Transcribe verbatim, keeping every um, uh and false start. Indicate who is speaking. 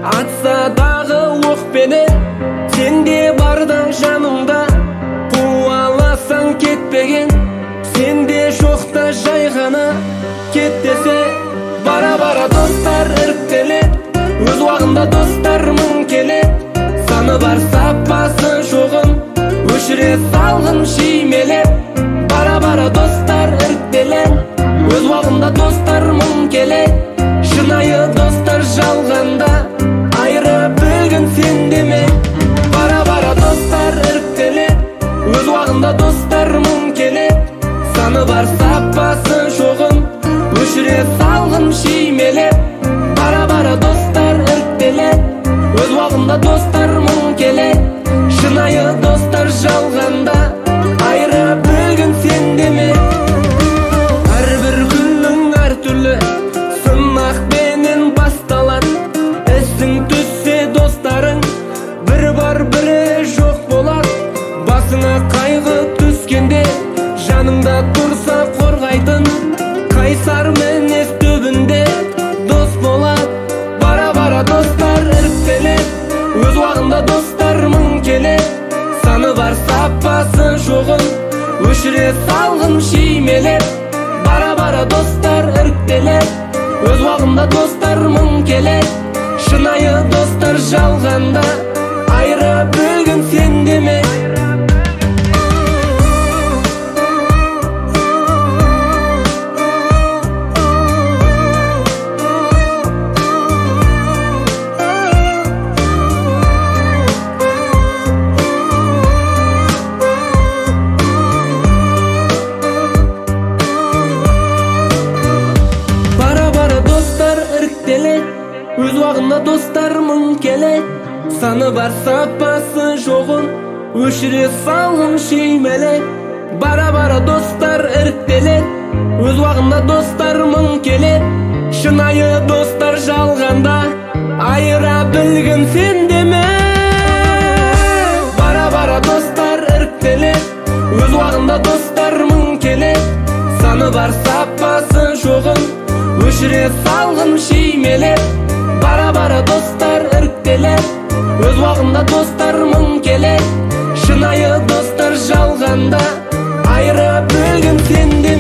Speaker 1: атса дағы оқпені, сенде барда жанымда, қуаласаң кетпеген, сенде жоқта жай ғана кет десе. Бара-бара достар іріктелет, өз уақытында достар мың келет, саны бар сапасы жоғын өшіре салғын шеймелеп. Бара-бара достар іріктелет, өз уақытында достар мың келет, шынайы достар жалғанда айыра білгін сен деме. Бара-бара достар іріктелет, өз уақытында достар мың келет, саны бар сапасы жоғын өшіре салғын шеймелеп. Бара-бара достар іріктелет, өз уақытында достар мың келет, шынайы достар жалғанда айыра білгін сен деме. Әрбір күннің әртүрлі сынақпенен басталады, ісің түссе достарың бір бар бірі жоқ болады. Басыңа қайғы түскенде жаныңда тұрса қорғайтын, қайсар мінез түбінде дос болады. Бара-бара достар іріктелет, өз уақытында достар мың келет, саны бар сапасы жоғын өшіре салғын шеймелеп. Бара-бара достар іріктелет, өз уақытында достар мың келет, шынайы достар жалғанда айыра білгін сен деме. Өз уақытында достар мың келет, саны бар сапасы жоғын өшіре салғын шеймелеп. Бара-бара достар іріктелет, өз уақытында достар мың келет, шынайы достар жалғанда айыра білгін сен деме. Бара-бара достар іріктелет, өз уақытында достар мың келет, саны бар сапасы жоғын өшіре салғын шеймелеп. Бара-бара достар іріктелет, өз уақытында достар мың келет, шынайы достар жалғанда айыра білгін сен де.